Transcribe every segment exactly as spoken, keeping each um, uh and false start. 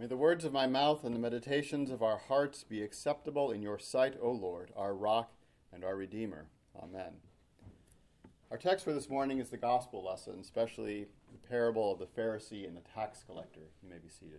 May the words of my mouth and the meditations of our hearts be acceptable in your sight, O Lord, our rock and our Redeemer. Amen. Our text for this morning is the gospel lesson, especially the parable of the Pharisee and the tax collector. You may be seated.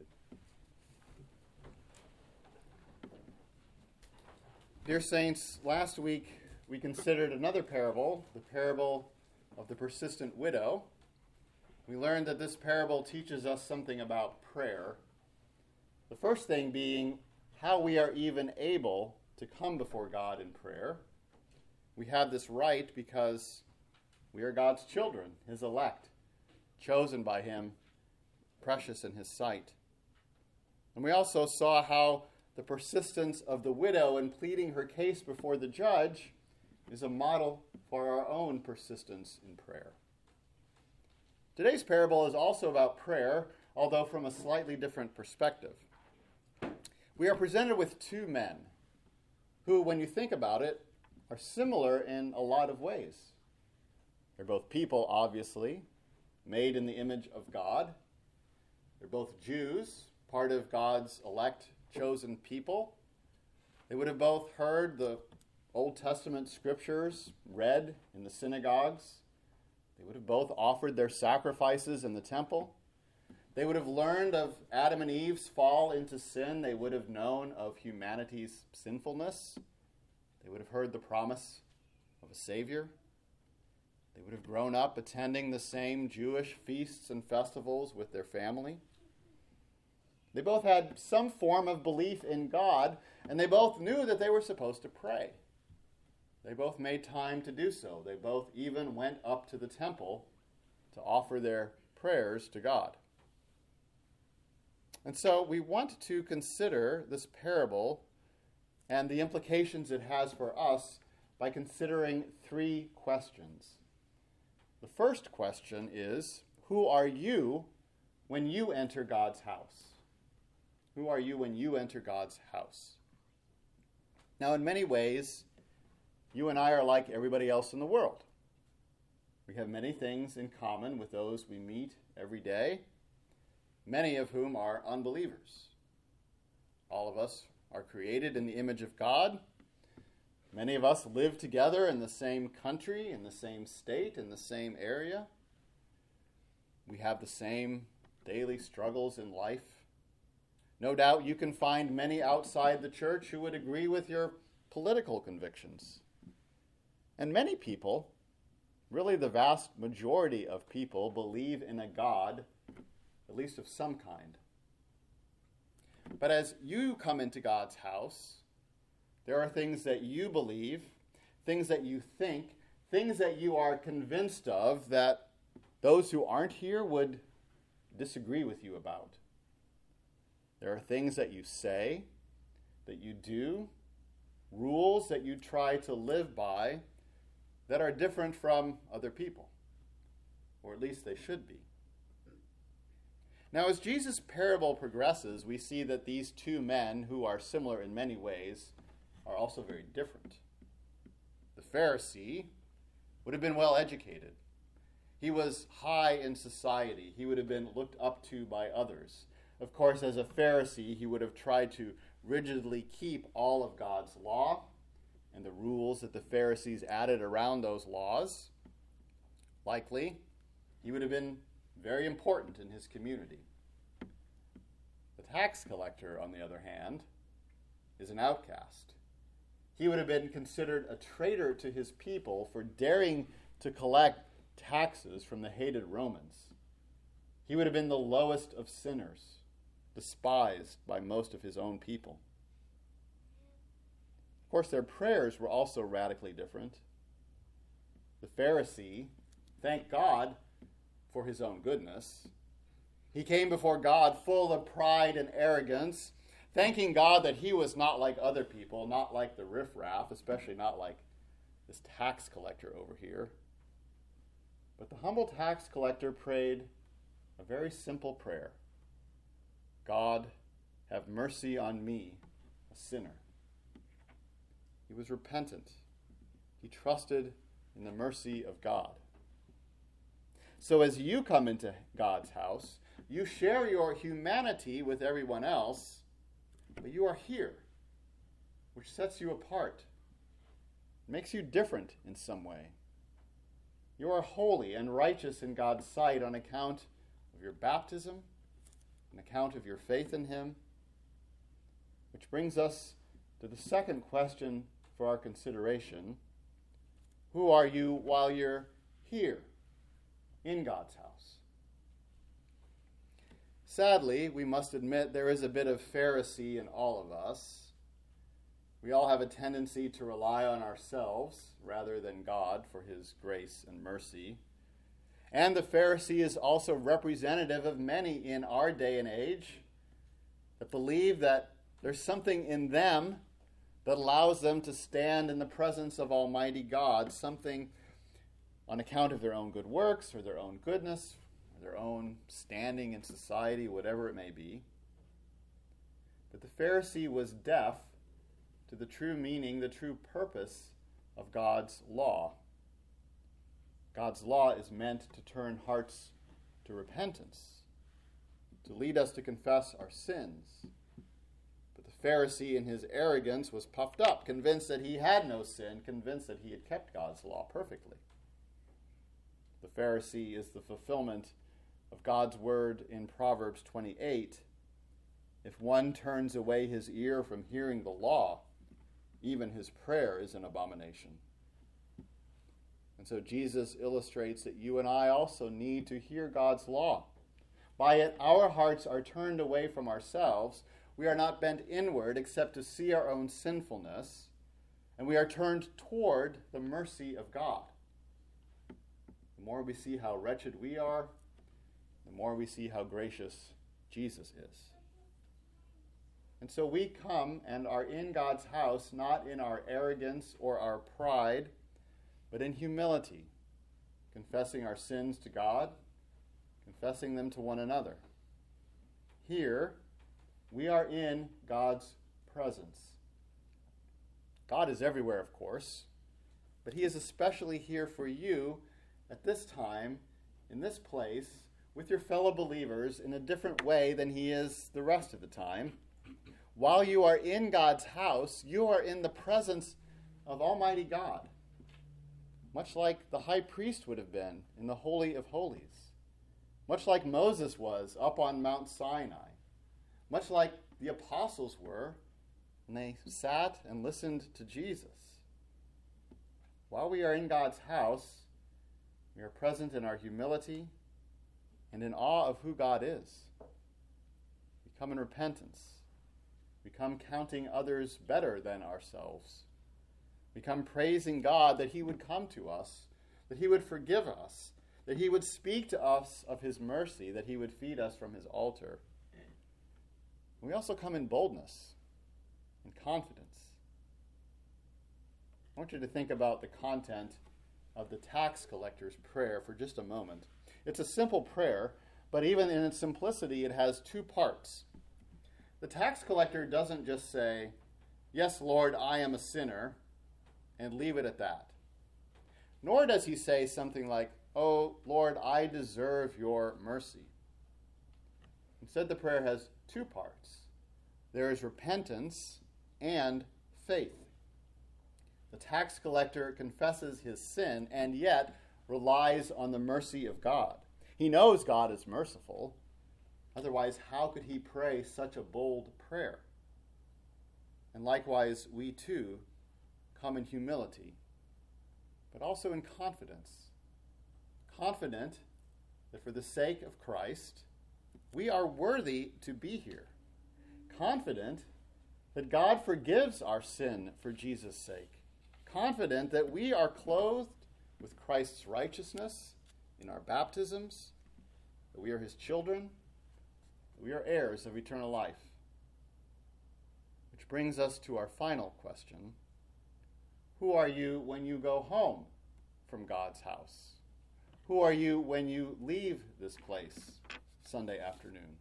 Dear saints, last week we considered another parable, the parable of the persistent widow. We learned that this parable teaches us something about prayer. The first thing being how we are even able to come before God in prayer. We have this right because we are God's children, His elect, chosen by Him, precious in His sight. And we also saw how the persistence of the widow in pleading her case before the judge is a model for our own persistence in prayer. Today's parable is also about prayer, although from a slightly different perspective. We are presented with two men who, when you think about it, are similar in a lot of ways. They're both people, obviously, made in the image of God. They're both Jews, part of God's elect, chosen people. They would have both heard the Old Testament scriptures read in the synagogues. They would have both offered their sacrifices in the temple. They would have learned of Adam and Eve's fall into sin. They would have known of humanity's sinfulness. They would have heard the promise of a Savior. They would have grown up attending the same Jewish feasts and festivals with their family. They both had some form of belief in God, and they both knew that they were supposed to pray. They both made time to do so. They both even went up to the temple to offer their prayers to God. And so we want to consider this parable and the implications it has for us by considering three questions. The first question is, who are you when you enter God's house? Who are you when you enter God's house? Now, in many ways, you and I are like everybody else in the world. We have many things in common with those we meet every day, many of whom are unbelievers. All of us are created in the image of God. Many of us live together in the same country, in the same state, in the same area. We have the same daily struggles in life. No doubt you can find many outside the church who would agree with your political convictions. And many people, really the vast majority of people, believe in a God, at least of some kind. But as you come into God's house, there are things that you believe, things that you think, things that you are convinced of that those who aren't here would disagree with you about. There are things that you say, that you do, rules that you try to live by that are different from other people, or at least they should be. Now, as Jesus' parable progresses, we see that these two men, who are similar in many ways, are also very different. The Pharisee would have been well educated. He was high in society. He would have been looked up to by others. Of course, as a Pharisee, he would have tried to rigidly keep all of God's law and the rules that the Pharisees added around those laws. Likely, he would have been very important in his community. The tax collector, on the other hand, is an outcast. He would have been considered a traitor to his people for daring to collect taxes from the hated Romans. He would have been the lowest of sinners, despised by most of his own people. Of course, their prayers were also radically different. The Pharisee thanked God for his own goodness. He came before God full of pride and arrogance, thanking God that he was not like other people, not like the riffraff, especially not like this tax collector over here. But the humble tax collector prayed a very simple prayer. God, have mercy on me, a sinner. He was repentant. He trusted in the mercy of God. So as you come into God's house, You share your humanity with everyone else, but you are here, which sets you apart, makes you different in some way. You are holy and righteous in God's sight on account of your baptism, on account of your faith in him. Which brings us to the second question for our consideration. Who are you while you're here in God's house? Sadly, we must admit there is a bit of Pharisee in all of us. We all have a tendency to rely on ourselves rather than God for his grace and mercy. And the Pharisee is also representative of many in our day and age that believe that there's something in them that allows them to stand in the presence of Almighty God, something on account of their own good works or their own goodness, or their own standing in society, whatever it may be. But the Pharisee was deaf to the true meaning, the true purpose of God's law. God's law is meant to turn hearts to repentance, to lead us to confess our sins. But the Pharisee, in his arrogance, was puffed up, convinced that he had no sin, convinced that he had kept God's law perfectly. The Pharisee is the fulfillment of God's word in Proverbs twenty-eight. If one turns away his ear from hearing the law, even his prayer is an abomination. And so Jesus illustrates that you and I also need to hear God's law. By it, our hearts are turned away from ourselves. We are not bent inward except to see our own sinfulness, and we are turned toward the mercy of God. The more we see how wretched we are, the more we see how gracious Jesus is. And so we come and are in God's house, not in our arrogance or our pride, but in humility, confessing our sins to God, confessing them to one another. Here, we are in God's presence. God is everywhere, of course, but he is especially here for you at this time, in this place, with your fellow believers in a different way than he is the rest of the time. While you are in God's house, you are in the presence of Almighty God, much like the high priest would have been in the Holy of Holies, much like Moses was up on Mount Sinai, much like the apostles were when they sat and listened to Jesus. While we are in God's house, we are present in our humility and in awe of who God is. We come in repentance. We come counting others better than ourselves. We come praising God that he would come to us, that he would forgive us, that he would speak to us of his mercy, that he would feed us from his altar. We also come in boldness and confidence. I want you to think about the content of the tax collector's prayer for just a moment. It's a simple prayer, but even in its simplicity, it has two parts. The tax collector doesn't just say, "Yes, Lord, I am a sinner," and leave it at that. Nor does he say something like, "Oh, Lord, I deserve your mercy." Instead, the prayer has two parts. There is repentance and faith. The tax collector confesses his sin and yet relies on the mercy of God. He knows God is merciful. Otherwise, how could he pray such a bold prayer? And likewise, we too come in humility, but also in confidence. Confident that for the sake of Christ, we are worthy to be here. Confident that God forgives our sin for Jesus' sake. Confident that we are clothed with Christ's righteousness in our baptisms, that we are his children, that we are heirs of eternal life. Which brings us to our final question. Who are you when you go home from God's house? Who are you when you leave this place Sunday afternoon?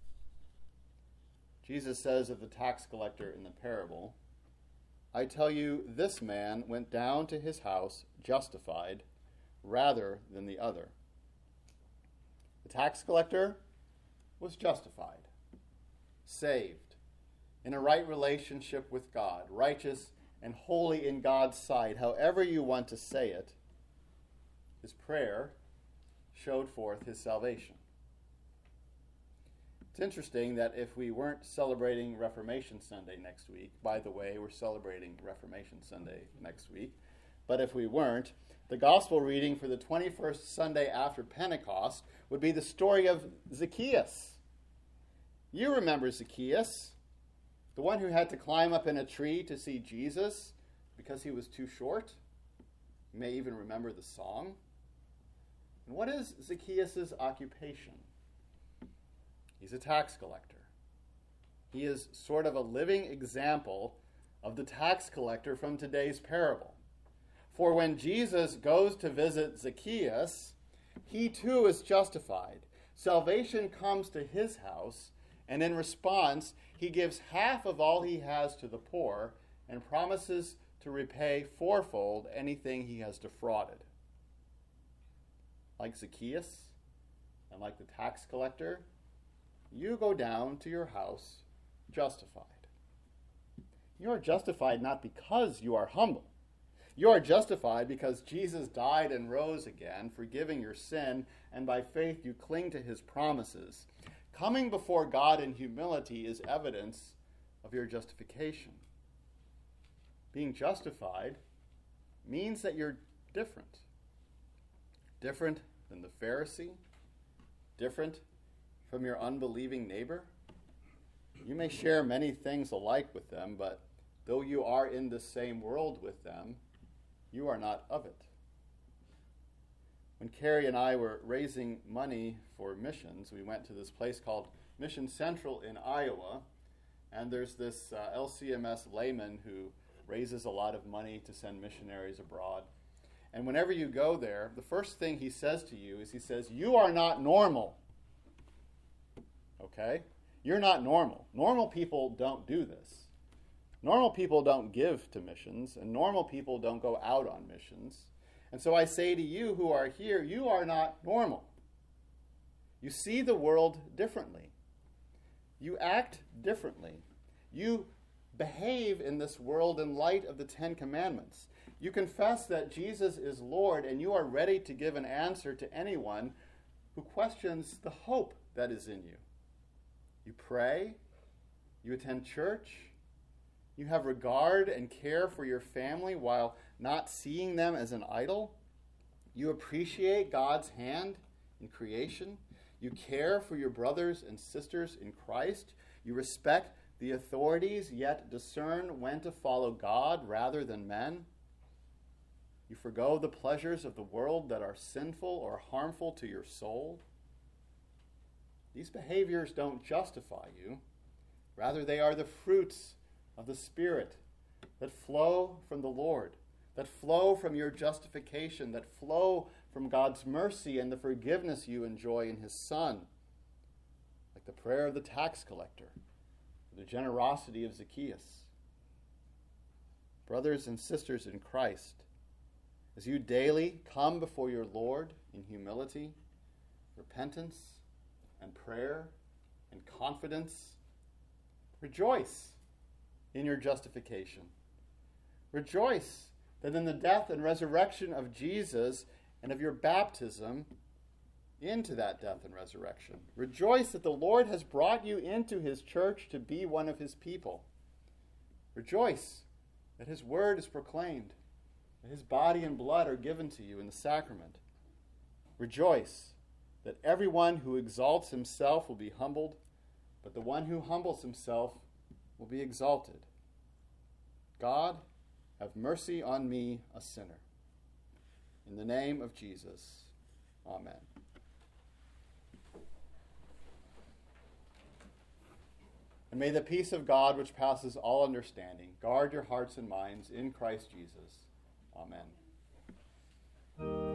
Jesus says of the tax collector in the parable, "I tell you, this man went down to his house justified rather than the other." The tax collector was justified, saved, in a right relationship with God, righteous and holy in God's sight, however you want to say it. His prayer showed forth his salvation. It's interesting that if we weren't celebrating Reformation Sunday next week, by the way, we're celebrating Reformation Sunday next week, but if we weren't, the gospel reading for the twenty-first Sunday after Pentecost would be the story of Zacchaeus. You remember Zacchaeus, the one who had to climb up in a tree to see Jesus because he was too short. You may even remember the song. And what is Zacchaeus' occupation? He's a tax collector. He is sort of a living example of the tax collector from today's parable. For when Jesus goes to visit Zacchaeus, he too is justified. Salvation comes to his house, and in response, he gives half of all he has to the poor and promises to repay fourfold anything he has defrauded. Like Zacchaeus and like the tax collector, you go down to your house justified. You are justified not because you are humble. You are justified because Jesus died and rose again, forgiving your sin, and by faith you cling to his promises. Coming before God in humility is evidence of your justification. Being justified means that you're different. Different than the Pharisee, different from your unbelieving neighbor. You may share many things alike with them, but though you are in the same world with them, you are not of it. When Carrie and I were raising money for missions, we went to this place called Mission Central in Iowa, and there's this uh, L C M S layman who raises a lot of money to send missionaries abroad. And whenever you go there, the first thing he says to you is he says, "You are not normal." Okay? You're not normal. Normal people don't do this. Normal people don't give to missions, and normal people don't go out on missions. And so I say to you who are here, you are not normal. You see the world differently. You act differently. You behave in this world in light of the Ten Commandments. You confess that Jesus is Lord, and you are ready to give an answer to anyone who questions the hope that is in you. You pray. You attend church. You have regard and care for your family while not seeing them as an idol. You appreciate God's hand in creation. You care for your brothers and sisters in Christ. You respect the authorities, yet discern when to follow God rather than men. You forgo the pleasures of the world that are sinful or harmful to your soul. These behaviors don't justify you. Rather, they are the fruits of the Spirit that flow from the Lord, that flow from your justification, that flow from God's mercy and the forgiveness you enjoy in his Son, like the prayer of the tax collector, or the generosity of Zacchaeus. Brothers and sisters in Christ, as you daily come before your Lord in humility, repentance, and prayer, and confidence, rejoice in your justification. Rejoice that in the death and resurrection of Jesus and of your baptism into that death and resurrection. Rejoice that the Lord has brought you into his church to be one of his people. Rejoice that his word is proclaimed, that his body and blood are given to you in the sacrament. Rejoice that everyone who exalts himself will be humbled, but the one who humbles himself will be exalted. God, have mercy on me, a sinner. In the name of Jesus, amen. And may the peace of God, which passes all understanding, guard your hearts and minds in Christ Jesus. Amen.